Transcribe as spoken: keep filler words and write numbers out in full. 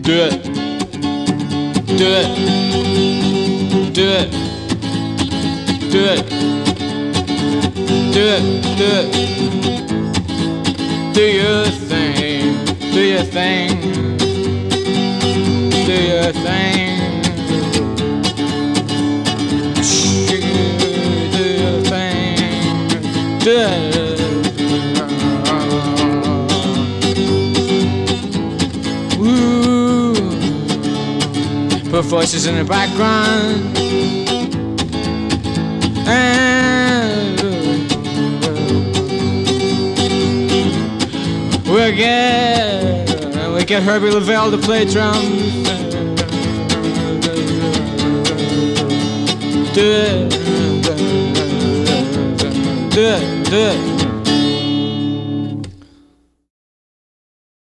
Do it. Do it. Do it. Do it. Do it. Do it. Do your thing. Do your thing. Do your thing. Do your thing. Do it. Put voices in the background and we get we get Herbie Lavelle to play drums. Do it, do it, do it.